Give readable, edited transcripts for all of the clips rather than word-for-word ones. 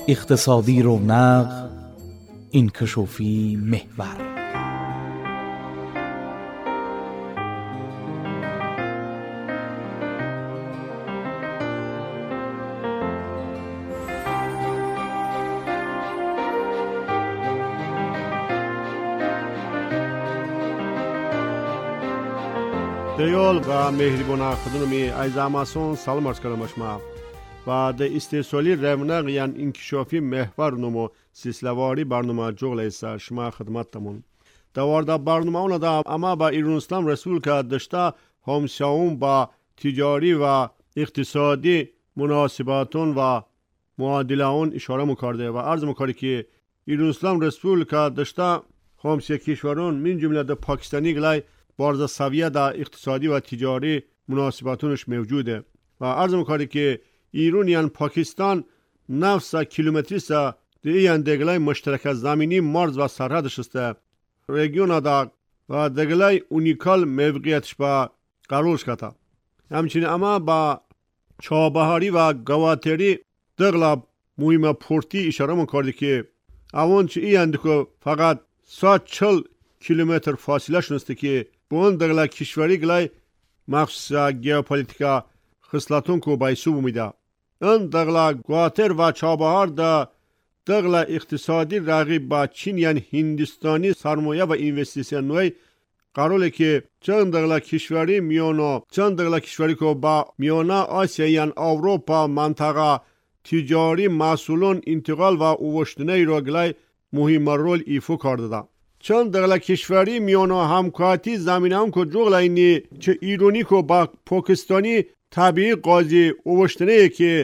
اقتصادی رونق، این کشوفی محور. دیال و مهربان خودنمی ایزاماسون سلام عرض کنم شما و در استیصالی رونق یعنی انکشافی محور نمو سیسلواری برنامه جغل ایسا شما خدمتتمون دوارده برنامه اون دا اما با ایرانستان رسول که داشته همساون با تجاری و اقتصادی مناسباتون و معادلهون اشاره مکرده و عرض مکرده که ایرانستان رسول که داشته همسایه کشورون من جمله در پاکستانی گلای بارز سویه در اقتصادی و تجاری مناسباتونش موجوده و عرض می‌کنه که ایران یعنی پاکستان 900 کیلومتری سا دیگه دگلای مشترک زمینی مرز و سرحدش است رژیون دا و دگلای اونیکال موقعیتش با قرارش کتا همچنین اما با چابهاری و گواتری دگلا مهم پورتی اشاره می‌کنه که اون چه این که فقط 140 کیلومتر فاصله شناسته که بون دگلا کشوری گلای مخصوص گیوپولیتیکا خصلتون کو بایسو بومیده ان دگلا گواتر و چابهار دا دگلا اقتصادی رقیب با چین یعنی هندستانی سرمایه و اینوستیسیون نوی قراره که چند دگلا کشوری میانو چند دگلا کشوری کو با میانه آسیا یعنی اروپا منطقه تجاری محصولون انتقال و اوشتنه را گلای مهم رول ایفو کرده چند دگلا کشوری میانو همکاتی زمینه هم که جغل اینی چه ایرانی که با پاکستانی طبیعی قاضی اوشتنه که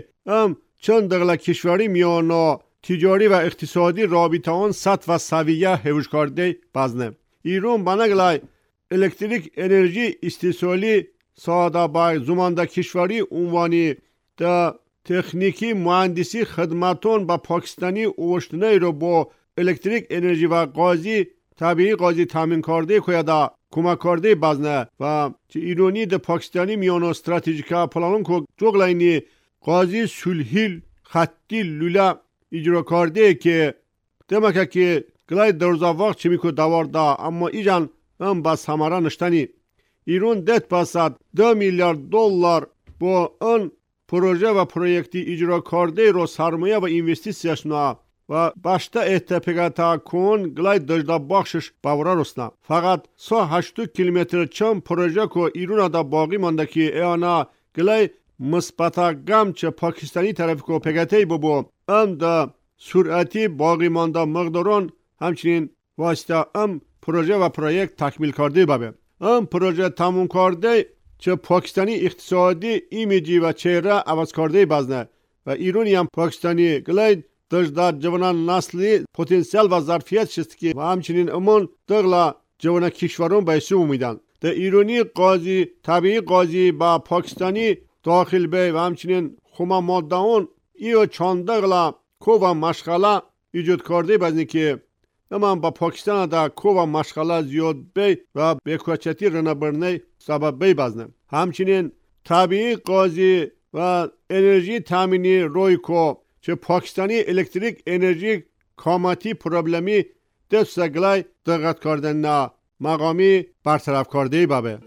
چند دگلا کشوری میانو تجاری و اقتصادی رابطه آن سطح و سویه هوش کرده بزنه ایران بنگلای الکتریک انرژی استیصالی ساده با زمانده کشوری عنوانی دا تکنیکی مهندسی خدمتون با پاکستانی اوشتنه رو با الکتریک انرژی و قاضی طبیعی قاضی تامین کرده که دا کمک کرده بزنه و چه ایرانی ده پاکستانی میانو استراتژیکا پلانون که جغل اینی قاضی سلحیل خطی لولا اجرا کرده که دمکه که گلای درزا وقت چمی که دوارده اما ایجان بس همارا نشتنی ایران دت بسد 2 میلیارد دلار با اون پروژه و پروژکتی اجرا کرده رو سرمایه و اینوستیسیش نه و باشتا اتفاقاتا کن گلای دجدا بخشش باورا رسنا فقط 180 کیلومتر چم پروژه کو ایران دا باقی مانده که ایانا گلای مثبتا گم چه پاکستانی طرف کو پگتی ببو دا سرعتی باقی مانده مقدارون همچنین واسطه پروژه و پروژه تکمیل کرده بابه پروژه تموم کرده چه پاکستانی اقتصادی ایمیجی و چهره عوض کرده بزنه و ایرانی هم پاکستانی گلای دجدا جوانان نسلی پتانسیل و ظرفیت شست که و همچنین امون دگلا جوان کشورون بایسو میدن در ایرانی قاضی طبیعی قاضی با پاکستانی داخل به و همچنین خوما مادهون ایو چند دگلا کو و مشغله ایجاد کرده بزنی که اما با پاکستان دا کو و مشغله زیاد بی و بیکوچتی رنبرنه سبب بی بزنه همچنین طبیعی قاضی و انرژی تامینی روی کو چه پاکستانی الکتریک انرژی کاماتی پروبلمی دست گلای دقت کردن نه مقامی برطرف کرده بابه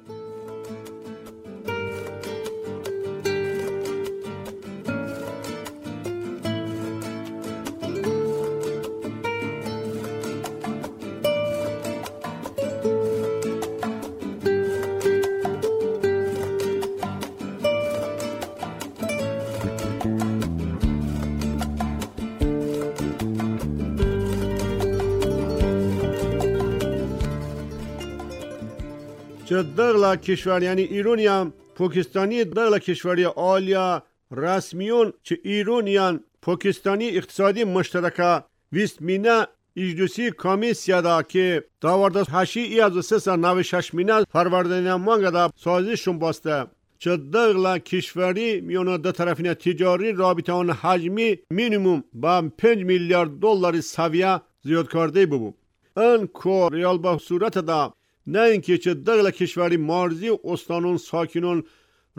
چه دغلا کشور یعنی ایرانی هم پاکستانی دغلا کشوری آلیا رسمیون چه ایرانیان پاکستانی اقتصادی مشترکه ویست مینه اجدوسی کامیسیا دا که داورده هشی ای از 396 مینه فروردین مانگه دا سازششون باسته چه دغلا کشوری میونه دو طرفین تجاری رابطه آن حجمی مینیموم با 5 میلیارد دلار سویه زیاد کرده ببو ان کو ریال با صورت دا نه اینکه چه دغلا کشوری مرزی و استانون ساکنون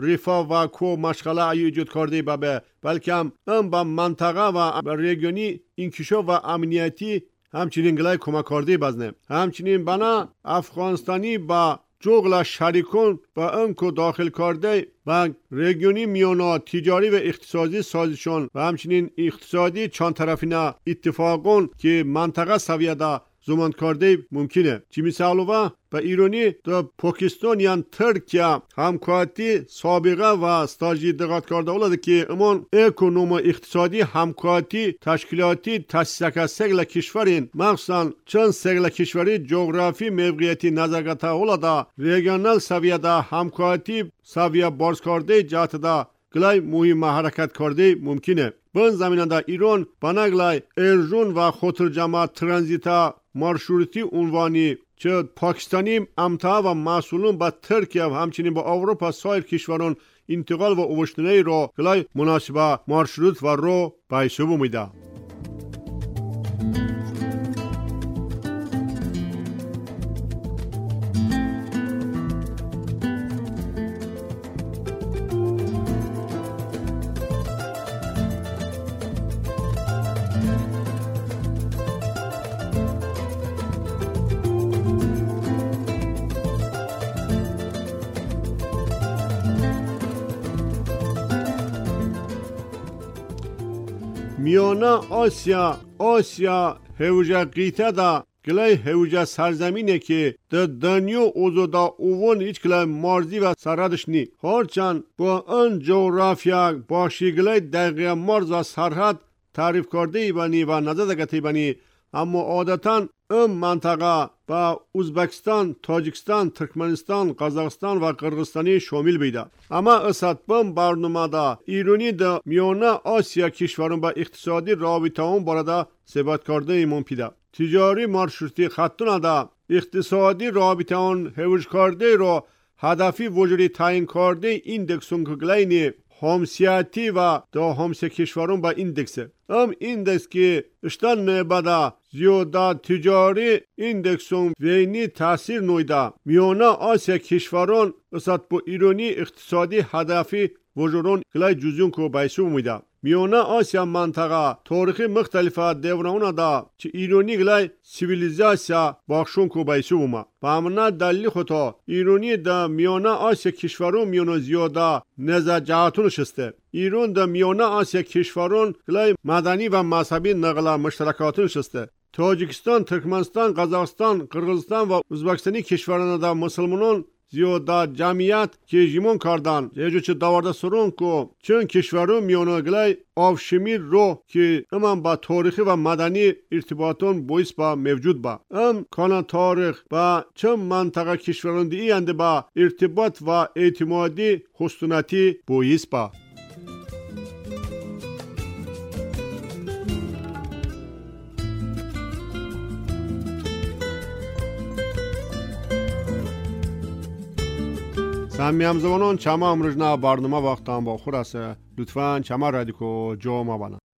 رفاه و کو مشغله ایجاد کرده به بلکه هم با منطقه و ریگیونی انکشاف و امنیتی همچنین گلای کمک کرده بزنه. همچنین بنا افغانستانی با جغل شریکون و انکو داخل کرده و ریگیونی میونا تجاری و اقتصادی سازشون و همچنین اقتصادی چند طرفینه اتفاقون که منطقه سویده زمان کرده ممکنه. چی مثالو و ایرانی در پاکستان یا ترکیه همکاری سابقه و استاجی دقت کرده اولاده که امان اکنوم اقتصادی همکاری تشکیلاتی تاسیسک سگل کشورین مخصوصا چند سگل کشوری جغرافی موقعیتی نظرگته اولاده ریگیونال سویده همکاری سویه بارز کرده جهت ده گلای مهم حرکت کرده ممکنه. بن زمینه دا ایران بناگلای ارجون و خطر جماعت ترانزیتا مارشروتی عنوانی چه پاکستانی امتا و مسئولون با ترکیه و همچنین با اروپا سایر کشوران انتقال و اوشتنه را گلای مناسبه مارشروت و رو بایسو بمیده. میانه آسیا هوجه قیته دا گلای هوجه سرزمینه که در دنیا اوزو دا اوون هیچ گلای مرزی و سرحدش نی. هرچند با ان جغرافیا باشی گلای دقیق مرز و سرحد تعریف کرده ای بانی و نظر دگتی بانی، اما عادتاً این منطقه با ازبکستان، تاجیکستان، ترکمنستان، قزاقستان و قرغیزستانی شامل بیده. اما اسد بم برنامه دا ایرانی دا میانه آسیا کشورون با اقتصادی رابطه هم بارده صحبت کرده ایمون پیده. تجاری مارشروتی خطونه دا اقتصادی رابطه هم هوج کرده را هدفی وجودی تعیین کرده ایندکسون که گلینی همسیاتی و دا همسه کشورون با ایندکسه. ایندکس که اشتن بدا زیاده تجاری ایندکسون وینی تاثیر نویده میانه آسیا کشوران اسد با ایرانی اقتصادی هدفی وجودون گلای جزیون که بایسو میده. میانه آسیا منطقه تاریخی مختلفه دورانه دا چه ایرانی گلای سیویلیزاسیا باخشون که بایسو بومه. با همنا دلیل خطا ایرانی دا میانه آسیا کشورون میانه زیاده نزد جهاتون شسته. ایران دا میانه آسیا کشورون گلای مدنی و مذهبی نقل مشترکاتون شسته. تاجیکستان، ترکمنستان، قزاقستان، قرغیزستان و ازبکستانی کشوران دا مسلمانان زیاده جمعیت که جیمون کردن یه چه دوارده سرون که چند کشورون میانه گلای آفشمیر رو که امان با تاریخی و مدنی ارتباطون باعث با موجود با کانان تاریخ با چند منطقه کشوران دی انده با ارتباط و اعتمادی خستونتی باعث با سمی همزمانان چما امروزنا برنامه وقتان با خور است. لطفاً چما رادیکو جو ما بنا.